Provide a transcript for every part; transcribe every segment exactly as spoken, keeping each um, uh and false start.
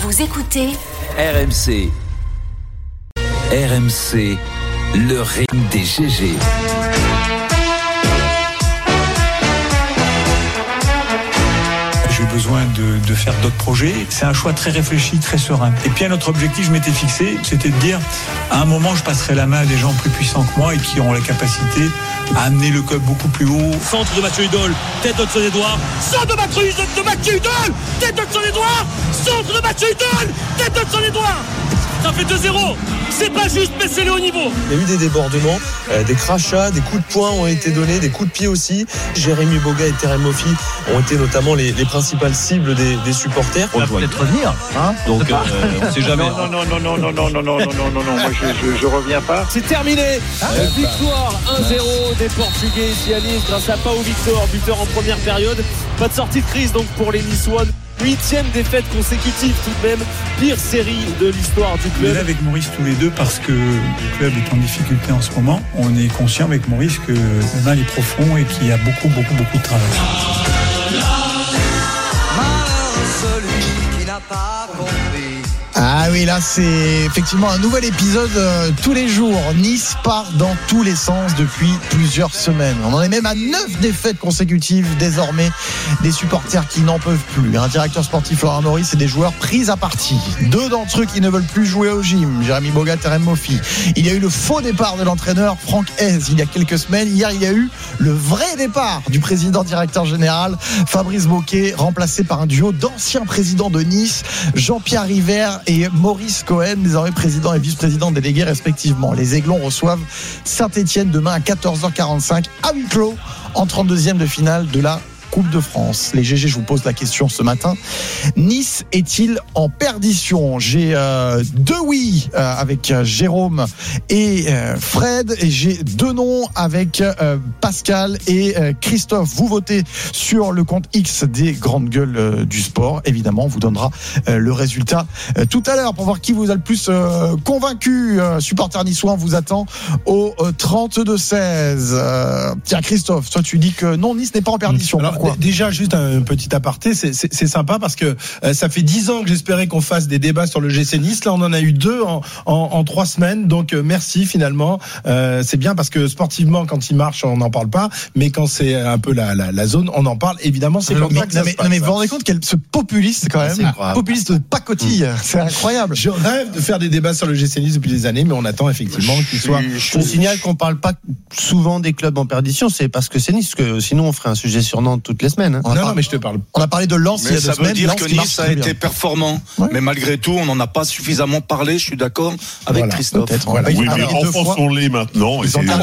Vous écoutez R M C. R M C, le règne des G G. J'ai besoin de, de faire d'autres projets. C'est un choix très réfléchi, très serein. Et puis un autre objectif, je m'étais fixé, c'était de dire, à un moment, je passerai la main à des gens plus puissants que moi et qui auront la capacité à amener le club beaucoup plus haut. Centre de Mathieu Hudol, tête d'Hudson-Edouard, centre de Mathieu de Mathieu Hudol, tête d'Hudson-Edouard, centre de Mathieu Hudol, tête d'Hudson-Edouard. Ça fait deux zéro. C'est pas juste, mais c'est le haut niveau. Il y a eu des débordements, euh, des crachats, des coups de poing ont été donnés, des coups de pied aussi. Jérémy Boga et Terem Moffi ont été notamment les, les principales cibles des, des supporters. On doit peut-être revenir, hein. Donc euh, on sait jamais. Non, non, non, non, non, non, non, non, non, non, non, non, moi je, je, je reviens pas. C'est terminé. Ah, victoire un zéro des Portugais ici à Nice grâce à Pau Victor, buteur en première période. Pas de sortie de crise donc pour les Niçois. Huitième défaite consécutive tout de même, pire série de l'histoire du club. On est là avec Maurice tous les deux parce que le club est en difficulté en ce moment. On est conscient avec Maurice que le mal est profond et qu'il y a beaucoup, beaucoup, beaucoup de travail. Celui qui n'a pas compris. Ah oui, là c'est effectivement un nouvel épisode euh, tous les jours. Nice part dans tous les sens depuis plusieurs semaines. On en est même à neuf défaites consécutives désormais. Des supporters qui n'en peuvent plus. Un directeur sportif, Laurent Maurice, et des joueurs pris à partie. Deux d'entre eux qui ne veulent plus jouer au gym. Jérémy Boga, Terem Moffi. Il y a eu le faux départ de l'entraîneur Franck Hez il y a quelques semaines. Hier, il y a eu le vrai départ du président directeur général Fabrice Bocquet, remplacé par un duo d'anciens présidents de Nice, Jean-Pierre River et Maurice Cohen, désormais président et vice-président délégué respectivement. Les Aiglons reçoivent Saint-Etienne demain à quatorze heures quarante-cinq à huis clos en trente-deuxième de finale de la Coupe de France. Les G G, je vous pose la question ce matin. Nice est-il en perdition ? J'ai euh, deux oui euh, avec euh, Jérôme et euh, Fred, et j'ai deux non avec euh, Pascal et euh, Christophe. Vous votez sur le compte X des grandes gueules euh, du sport. Évidemment, on vous donnera euh, le résultat euh, tout à l'heure pour voir qui vous a le plus euh, convaincu. Euh, supporter niçois, on vous attend au euh, trente-deux seize. Euh, tiens, Christophe, toi tu dis que non, Nice n'est pas en perdition. Alors, Pourquoi ? Déjà, juste un petit aparté, c'est, c'est, c'est sympa parce que euh, ça fait dix ans que j'espérais qu'on fasse des débats sur le G C Nice. Là, on en a eu deux en, en, en trois semaines. Donc, euh, merci finalement. Euh, c'est bien parce que sportivement, quand il marche, on n'en parle pas. Mais quand c'est un peu la, la, la zone, on en parle. Évidemment, c'est comme ça que ça mais, se passe. Non, mais vous vous rendez compte qu'elle ce populiste quand même, populiste de pacotille, mmh. c'est incroyable. Je rêve de faire des débats sur le G C Nice depuis des années, mais on attend effectivement qu'il soit. Je signale qu'on parle pas souvent des clubs en perdition, c'est parce que c'est Nice, que sinon on ferait un sujet sur Nantes toutes les semaines. Hein. Non, non, mais je te parle. On a parlé de Lens il y a deux semaines. Ça veut dire Lens que Nice a été performant, ouais. Mais malgré tout, on n'en a pas suffisamment parlé. Je suis d'accord avec voilà, Christophe. Voilà. Oui, mais enfonçons-les maintenant. Et c'est, on,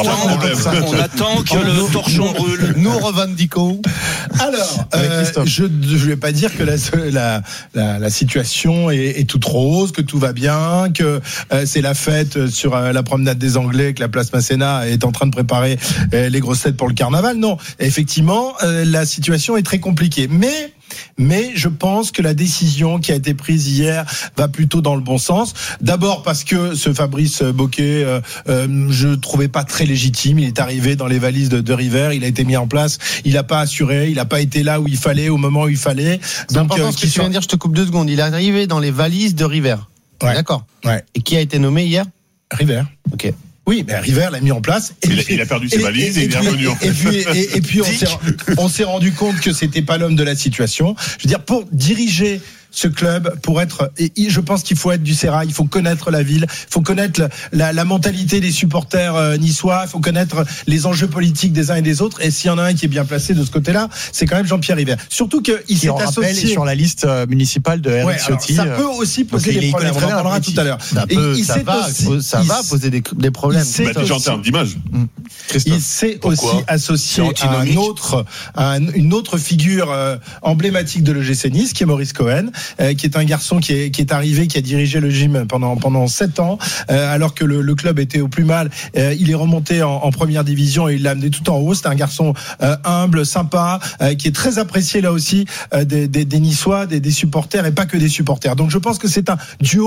on attend que le torchon brûle. Nous revendiquons. Alors, euh, je ne vais pas dire que la, la, la, la situation est, est toute rose, que tout va bien, que euh, c'est la fête sur euh, la promenade des Anglais, que la place Masséna est en train de préparer euh, les grosses têtes pour le carnaval. Non, effectivement, euh, la situation est très compliquée. Mais Mais je pense que la décision qui a été prise hier va plutôt dans le bon sens. D'abord parce que ce Fabrice Bocquet, euh, euh, je trouvais pas très légitime. Il est arrivé dans les valises de, de River, il a été mis en place, il n'a pas assuré, il n'a pas été là où il fallait, au moment où il fallait. C'est donc important euh, ce que tu viens de dire, je te coupe deux secondes. Il est arrivé dans les valises de River. Ouais. D'accord. Ouais. Et qui a été nommé hier ? River. Ok. Oui, ben River l'a mis en place. Et il, a, il a perdu ses et, valises et, et, et il est revenu. Et puis, et, et puis on, s'est, on s'est rendu compte que c'était pas l'homme de la situation. Je veux dire, pour diriger ce club, pour être, et je pense qu'il faut être du Sérail, il faut connaître la ville, il faut connaître la, la, la mentalité des supporters euh, niçois, il faut connaître les enjeux politiques des uns et des autres. Et s'il y en a un qui est bien placé de ce côté-là, c'est quand même Jean-Pierre River. Surtout qu'il qui s'est associé sur la liste municipale de Eric ouais, Ciotti. Ça peut aussi poser des problèmes. On en parlera tout à l'heure. Ça, peut, il ça, va, aussi, ça va poser des, des problèmes. Bah, déjà en termes d'image. Mmh. Il s'est aussi associé à un autre, à une autre figure euh, emblématique de l'O G C Nice, qui est Maurice Cohen, euh, qui est un garçon qui est, qui est arrivé, qui a dirigé le gym pendant pendant sept ans, euh, alors que le, le club était au plus mal. Euh, il est remonté en, en première division et il l'a amené tout en haut. C'est un garçon euh, humble, sympa, euh, qui est très apprécié là aussi euh, des, des, des Niçois, des, des supporters et pas que des supporters. Donc je pense que c'est un duo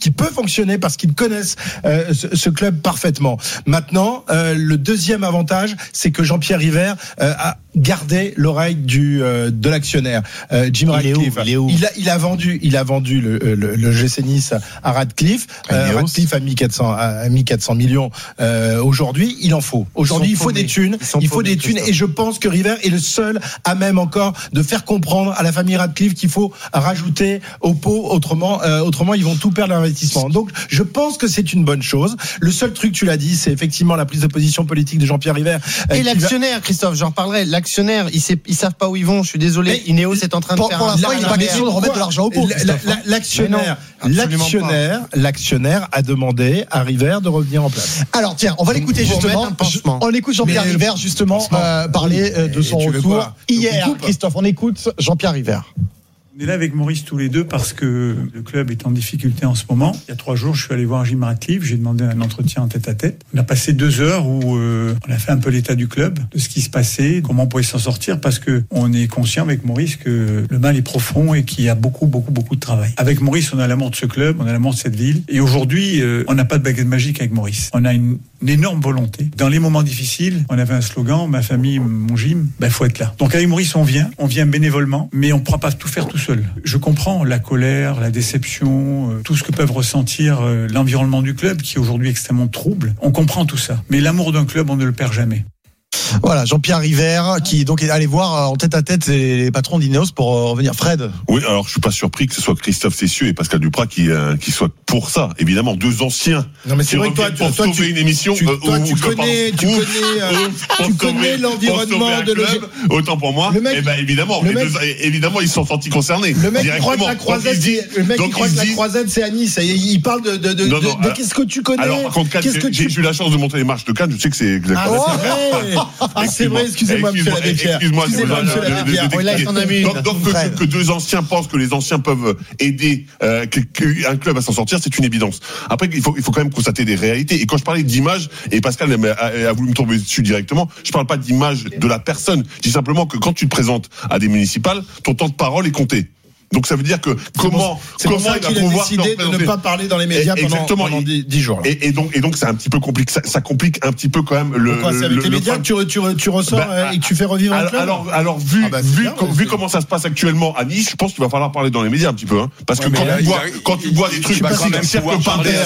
qui peut fonctionner parce qu'ils connaissent euh, ce, ce club parfaitement. Maintenant, euh, le deuxième avantage, c'est que Jean-Pierre River euh, a gardé l'oreille du euh, de l'actionnaire euh, Jim Ratcliffe. Il est où, il est où il a il a vendu il a vendu le le, le G C Nice à Ratcliffe. Euh, Ratcliffe a mis quatre cents a mis quatre cents millions. Euh, aujourd'hui, il en faut. Aujourd'hui, il faut des thunes. Il faut des thunes. Et je pense que River est le seul à même encore de faire comprendre à la famille Ratcliffe qu'il faut rajouter au pot. Autrement, euh, autrement, ils vont tout perdre l'investissement. Donc, je pense que c'est une bonne chose. Le seul truc, tu l'as dit, c'est effectivement la prise de position politique de Jean-Pierre River. Euh, et l'actionnaire, va... Christophe, j'en reparlerai. L'actionnaire, ils, sait, ils savent pas où ils vont. Je suis désolé. Mais Ineos est en train de pour, faire. Pour un l'instant, il n'est pas question de remettre de l'argent au pot. La, la, l'actionnaire, l'actionnaire, l'actionnaire a demandé à River de revenir en place. Alors tiens, on va l'écouter justement. On écoute Jean-Pierre Mais River justement euh, parler euh, de son retour hier. Christophe, on écoute Jean-Pierre River. On est là avec Maurice tous les deux parce que le club est en difficulté en ce moment. Il y a trois jours, je suis allé voir Jim Ratcliffe, j'ai demandé un entretien en tête-à-tête. On a passé deux heures où euh, on a fait un peu l'état du club, de ce qui se passait, comment on pouvait s'en sortir, parce que on est conscient avec Maurice que le mal est profond et qu'il y a beaucoup, beaucoup, beaucoup de travail. Avec Maurice, on a l'amour de ce club, on a l'amour de cette ville. Et aujourd'hui, euh, on n'a pas de baguette magique avec Maurice. On a une, une énorme volonté. Dans les moments difficiles, on avait un slogan, ma famille, mon gym, ben faut être là. Donc avec Maurice, on vient, on vient bénévolement, mais on ne pourra pas tout faire tout seul. Je comprends la colère, la déception, euh, tout ce que peuvent ressentir euh, l'environnement du club qui est aujourd'hui extrêmement trouble. On comprend tout ça. Mais l'amour d'un club, on ne le perd jamais. Voilà, Jean-Pierre River qui donc est allé voir en tête à tête les patrons d'Ineos pour revenir. Fred. Oui, alors je suis pas surpris que ce soit Christophe Cessieux et Pascal Duprat qui euh, qui soient pour ça. Évidemment, deux anciens. Non mais c'est vrai que toi, pour toi, sauver tu, une émission. Tu, euh, toi, où, tu, où connais, tu connais, euh, tu connais l'environnement de club. Autant pour moi. Le mec, eh ben évidemment, les mec, deux, évidemment, ils se sont sentis concernés. Le mec croit que la croisette, c'est, le mec croit que la croisette, c'est à Nice. Il parle de de de, non, non, de, de qu'est-ce que tu connais. Alors par contre, Cannes, j'ai, j'ai eu la chance de monter les marches de Cannes. Je sais que c'est exactement. Ah c'est vrai. Excusez-moi, monsieur Labépierre. Excuse-moi, excuse-moi, monsieur Labépierre. Donc, donc que, que deux anciens pensent que les anciens peuvent aider euh, un club à s'en sortir, c'est une évidence. Après, il faut, il faut quand même constater des réalités. Et quand je parlais d'image, et Pascal a, a, a voulu me tomber dessus directement, je parle pas d'image de la personne. Je dis simplement que quand tu te présentes à des municipales, ton temps de parole est compté. Donc ça veut dire que comment c'est comment pour ça il qu'il va a décidé de ne pas parler dans les médias pendant, exactement, pendant dix, dix jours. Là. Et, et donc et donc c'est un petit peu compliqué. Ça, ça complique un petit peu quand même le. Pourquoi c'est avec le, les médias que tu, tu, tu ressors bah, et que tu fais revivre alors, un club. Alors alors vu ah bah, vu, bien, vu comment ça se passe actuellement à Nice, je pense qu'il va falloir parler dans les médias un petit peu, hein, parce ouais, que quand tu vois quand tu vois des trucs quand même cirque par terre,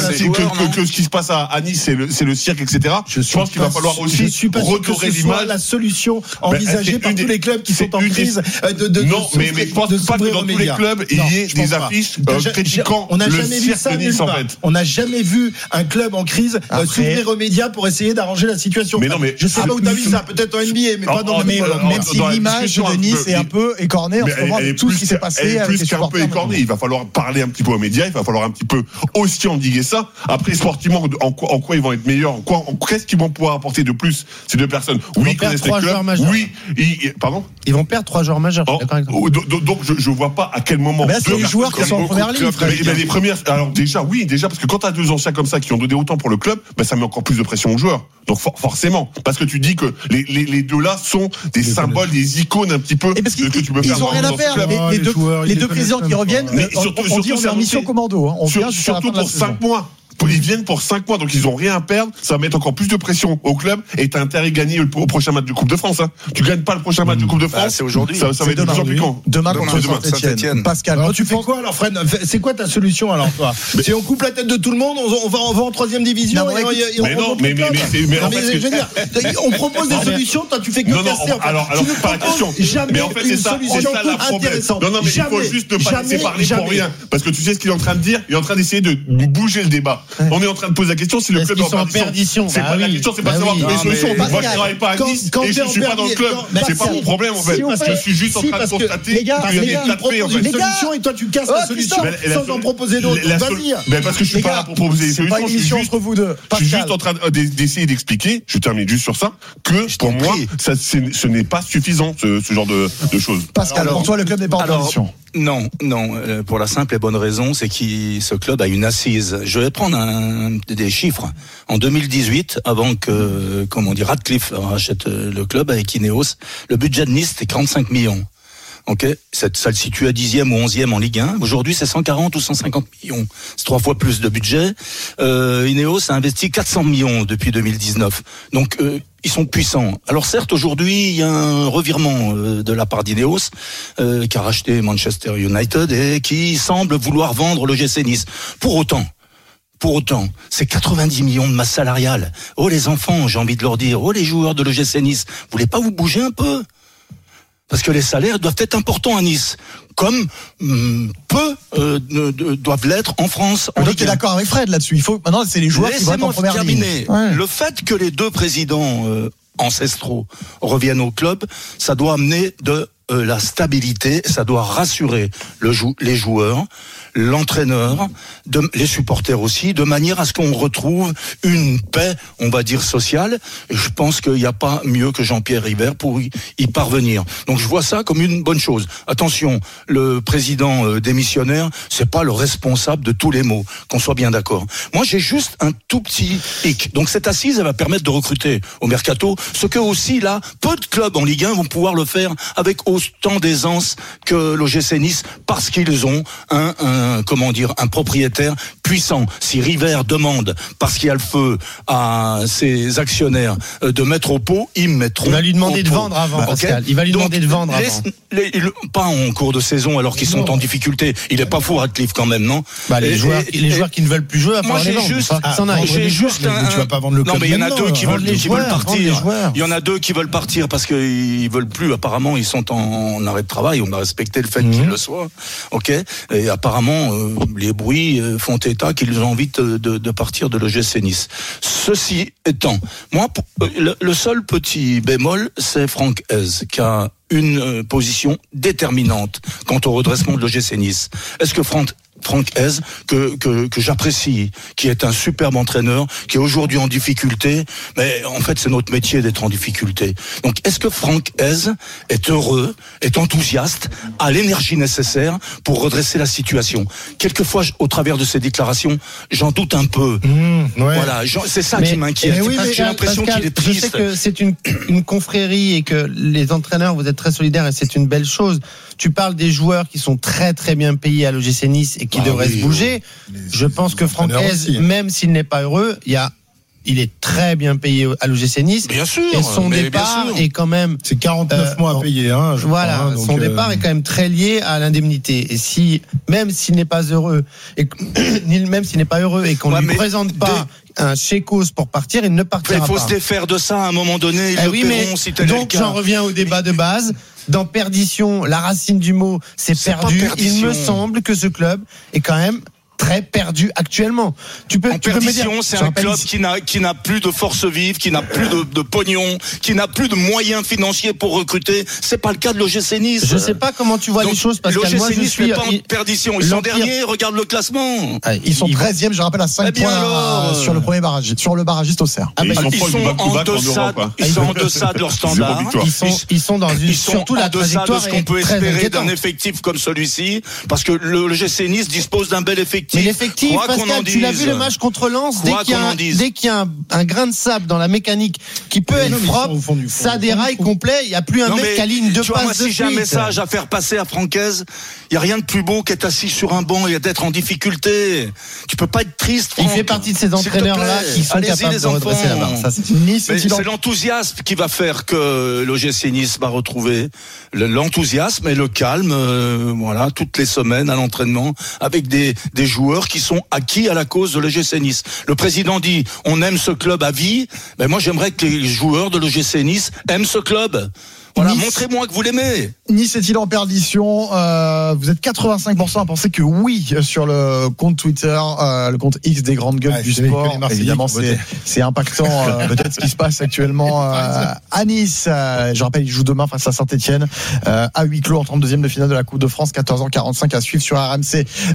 que ce qui se passe à Nice, c'est le c'est le cirque, et cetera. Je pense qu'il va falloir aussi redorer l'image. La solution envisagée par tous les clubs qui sont en crise de de. Non, mais mais je pense pas que dans tous les clubs il y ait des affiches euh, critiquant on a le jamais vu ça Nice, en fait. On n'a jamais vu un club en crise euh, s'ouvrir aux médias pour essayer d'arranger la situation. Mais non, mais je sais pas où t'as vu ça, peut-être en N B A, mais pas dans le même. Même si l'image de Nice est un peu écornée en ce moment avec tout ce qui s'est passé avec les supporters. Elle est plus qu'un peu écornée. Il va falloir parler un petit peu aux médias. Il va falloir un petit peu aussi endiguer ça. Après, sportivement, en quoi, en quoi ils vont être meilleurs, en quoi, en qu'est-ce qu'ils vont pouvoir apporter de plus ces deux personnes. Oui, ils connaissent les clubs. Oui, pardon. Ils vont perdre trois joueurs majeurs. Donc, je vois pas à quel moment. Les joueurs qui sont en première ligne, mais, mais les premières, alors déjà oui, déjà parce que quand t'as deux anciens comme ça qui ont donné autant pour le club, ben ça met encore plus de pression aux joueurs. Donc for, forcément, parce que tu dis que les, les, les deux là sont des les symboles, des icônes un petit peu et parce de, que tu peux ils faire. Ils ont rien à faire. Les, les, les deux, joueurs, les deux présidents qui reviennent, mais on, surtout, on dit on est en mission commando. Hein. On sur, vient surtout pour cinq mois. Ils viennent pour cinq mois, donc ils ont rien à perdre. Ça va mettre encore plus de pression au club. Et t'as intérêt à gagner au prochain match de Coupe de France. Hein. Tu gagnes pas le prochain match de Coupe de France. Bah, c'est aujourd'hui. Ça, ça va être plus compliquant. Demain contre Saint-Etienne. Pascal, alors, tu fais quoi alors, Fred? C'est quoi ta solution alors, toi? Si on coupe la tête de tout le monde, on va, on va en troisième division. Non, mais, et on mais non, mais, mais, mais, mais, non, mais je veux dire, on propose des solutions. Toi, tu fais que casser. Alors, alors, c'est pas la question. Jamais mais en fait, c'est ça, c'est ça la problème. Non, non, mais il faut juste ne pas laisser parler pour rien. Parce que tu sais ce qu'il est en train de dire. Il est en train d'essayer de bouger le débat. On est en train de poser la question si le club est en perdition. C'est pas la question, c'est pas savoir trouver une solution. Moi, je travaille pas à Nice et je suis pas dans le club. C'est pas mon problème en fait. Je suis juste en train de constater qu'il y a des tas de faits en fait. Une solution et toi tu casses la solution sans en proposer d'autres. Vas-y. Mais parce que je suis pas là pour proposer des solutions. Je suis juste entre vous deux. Je suis juste en train d'essayer d'expliquer. Je termine juste sur ça que pour moi, ce n'est pas suffisant ce genre de choses. Pascal, pour toi le club n'est pas en position. Non, non. Euh, pour la simple et bonne raison, c'est que ce club a une assise. Je vais prendre un, des chiffres. En deux mille dix-huit, avant que, comment dire, Ratcliffe rachète le club avec Ineos, le budget de Nice c'était quarante-cinq millions. Ok, ça, ça le situe à dixième ou onzième en Ligue un. Aujourd'hui, c'est cent quarante ou cent cinquante millions. C'est trois fois plus de budget. Euh, Ineos a investi quatre cents millions depuis deux mille dix-neuf. Donc, euh, ils sont puissants. Alors certes, aujourd'hui, il y a un revirement euh, de la part d'Ineos euh, qui a racheté Manchester United et qui semble vouloir vendre l'O G C Nice. Pour autant, Pour autant, c'est quatre-vingt-dix millions de masse salariale. Oh les enfants, j'ai envie de leur dire, oh les joueurs de l'O G C Nice, vous voulez pas vous bouger un peu ? Parce que les salaires doivent être importants à Nice, comme hum, peu euh, de, de, doivent l'être en France. On est d'accord avec Fred là-dessus. Il faut maintenant, c'est les joueurs qui vont être en première ligne. Ouais. Le fait que les deux présidents euh, ancestraux reviennent au club, ça doit amener de euh, la stabilité, ça doit rassurer le jou- les joueurs, l'entraîneur, de, les supporters aussi, de manière à ce qu'on retrouve une paix, on va dire, sociale. Et je pense qu'il n'y a pas mieux que Jean-Pierre River pour y, y parvenir. Donc je vois ça comme une bonne chose. Attention, le président euh, démissionnaire, c'est pas le responsable de tous les maux, qu'on soit bien d'accord. Moi, j'ai juste un tout petit hic. Donc cette assise, elle va permettre de recruter au mercato, ce que aussi, là, peu de clubs en Ligue un vont pouvoir le faire avec autant d'aisance que l'O G C Nice, parce qu'ils ont un, un Un, comment dire, un propriétaire puissant. Si River demande, parce qu'il y a le feu, à ses actionnaires de mettre au pot, ils mettront. Il va lui demander au de pot. vendre avant, Bah, Pascal. okay. Il va lui Donc, demander de vendre les, avant. Les, les, pas en cours de saison, alors qu'ils sont en difficulté. Il est pas fou, Radcliffe, quand même, non? Bah, les et, joueurs, et, les et, joueurs qui ne veulent plus jouer, à moi, j'ai les juste, vendre. ah, Ah, j'ai juste un, tu vas pas vendre le club. Non, mais il y en a deux qui veulent, qui veulent partir. Il y en a deux qui veulent partir parce qu'ils veulent plus. Apparemment, ils sont en arrêt de travail. On a respecté le fait qu'ils le soient. Ok. Et apparemment, euh, les bruits font état qu'ils ont envie de, de, de partir de l'O G C Nice. Ceci étant, moi, le, le seul petit bémol, c'est Franck Hez, qui a une euh, position déterminante quant au redressement de l'O G C Nice. Est-ce que Franck Franck Hez, que, que, que j'apprécie, qui est un superbe entraîneur, qui est aujourd'hui en difficulté, mais en fait c'est notre métier d'être en difficulté. Donc est-ce que Franck Hez est heureux, est enthousiaste, a l'énergie nécessaire pour redresser la situation? Quelquefois, au travers de ses déclarations, j'en doute un peu. Mmh, ouais. Voilà, c'est ça mais, qui m'inquiète. Oui, J'ai l'impression qu'il est triste. Je sais que c'est une, une confrérie et que les entraîneurs, vous êtes très solidaires et c'est une belle chose. Tu parles des joueurs qui sont très très bien payés à l'O G C Nice et qui ah devraient oui, se bouger. Les, je pense que Franck Hez, même s'il n'est pas heureux, il y a il est très bien payé à l'O G C Nice. Bien sûr. Et son départ est quand même. C'est quarante-neuf euh, mois à payer, hein. Je voilà. Crois, hein, son donc, départ euh... est quand même très lié à l'indemnité. Et si, même s'il n'est pas heureux, et même s'il n'est pas heureux et qu'on ne ouais, lui présente pas des... un chécos pour partir, il ne partira pas. Il faut pas. se défaire de ça à un moment donné. Ils eh le oui, paieront, mais si tel donc, j'en reviens au débat de base. Dans perdition, la racine du mot, c'est, c'est perdu. Il me semble que ce club est quand même très perdu actuellement. Tu peux, en tu perdition, peux me dire, c'est un club ici. qui n'a qui n'a plus de force vive, qui n'a plus de, de pognon, qui n'a plus de moyens financiers pour recruter. C'est pas le cas de l'O G C Nice. Je sais pas comment tu vois Donc, les choses parce que l'O G C Nice n'est pas en perdition. Ils sont derniers. Regarde le classement. Ah, ils sont treizième, je rappelle, à cinq points alors, sur le premier barragiste, sur le barragiste Auxerre. Ah, bah, ils, ils sont, en deçà, ils sont en deçà de leur standard. Ils sont, ils sont dans une, ils sont surtout la trajectoire de ce qu'on peut espérer d'un effectif comme celui-ci, parce que le G C Nice dispose d'un bel effectif. Mais l'effectif, Pascal, tu l'as vu le match contre Lens, dès qu'il y a, un, dès qu'il y a un, un grain de sable dans la mécanique qui peut être propre, ça déraille complet, il n'y a plus un non mec qui aligne deux passes de suite. Si j'ai un message à faire passer à Franck Hez, il n'y a rien de plus beau qu'être assis sur un banc et d'être en difficulté. Tu peux pas être triste, Franck. Il fait partie de ces entraîneurs-là qui sont Allez-y, capables les de redresser la barre. Ça, c'est nice, Mais c'est l'enthousiasme qui va faire que l'O G C Nice va retrouver l'enthousiasme et le calme, euh, voilà, toutes les semaines à l'entraînement, avec des, des joueurs qui sont acquis à la cause de l'O G C Nice. Le président dit, on aime ce club à vie. Ben moi, j'aimerais que les joueurs de l'O G C Nice aiment ce club. Voilà, nice. Montrez-moi que vous l'aimez. Nice est-il en perdition? euh, Vous êtes quatre-vingt-cinq pour cent à penser que oui sur le compte Twitter, euh, le compte X des grandes gueules ah, du sport. Évidemment, c'est, c'est impactant euh, peut-être ce qui se passe actuellement euh, à Nice. Euh, je rappelle, il joue demain face à Saint-Etienne euh, à huis clos en trente-deuxième de finale de la Coupe de France, quatorze heures quarante-cinq à suivre sur R M C.